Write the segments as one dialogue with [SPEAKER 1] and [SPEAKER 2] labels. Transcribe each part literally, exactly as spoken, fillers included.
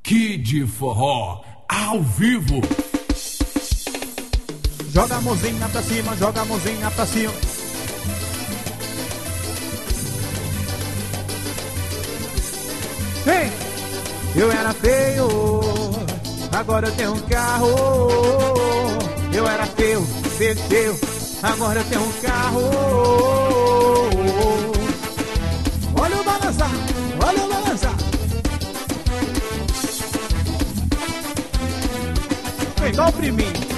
[SPEAKER 1] Kid Forró, ao vivo.
[SPEAKER 2] Joga a mãozinha pra cima, joga a mãozinha pra cima. Vem! Eu era feio, agora eu tenho um carro. Eu era feio, feio, feio, agora eu tenho um carro. Olha o balançar, olha o balançar. Vem, igual o priminho.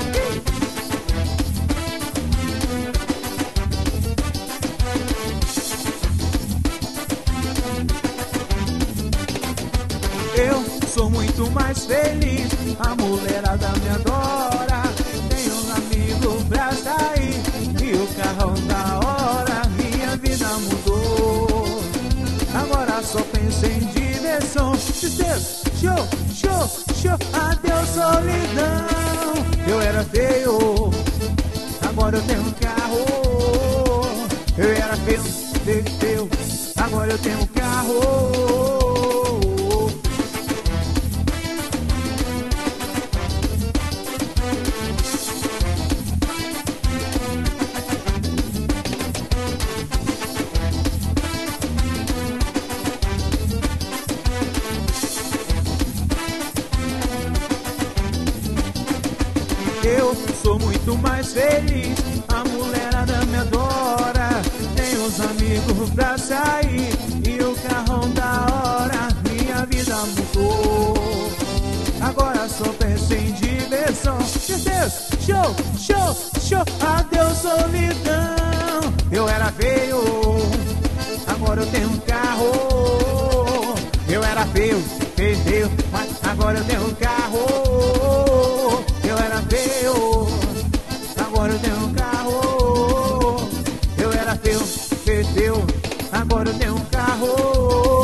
[SPEAKER 2] Eu sou muito mais feliz, a mulherada me adora. Tenho um amigo pra sair e o carrão da hora. Minha vida mudou, agora só penso em diversão. Tristeza, show, show, show, adeus solidão. Eu era feio, agora eu tenho um carro. Eu era feio, feio, feio, agora eu tenho um carro. Eu sou muito mais feliz, a mulherada me adora. Tenho os amigos pra sair e o carrão da hora. Minha vida mudou, agora só penso em diversão. Deus, show, show, show, adeus solidão. Eu era feio, agora eu tenho um carro. Eu era feio, feio, feio, mas agora eu tenho um carro. Eu era feio, agora eu tenho um carro. Eu era feio, feio, feio, agora eu tenho um carro.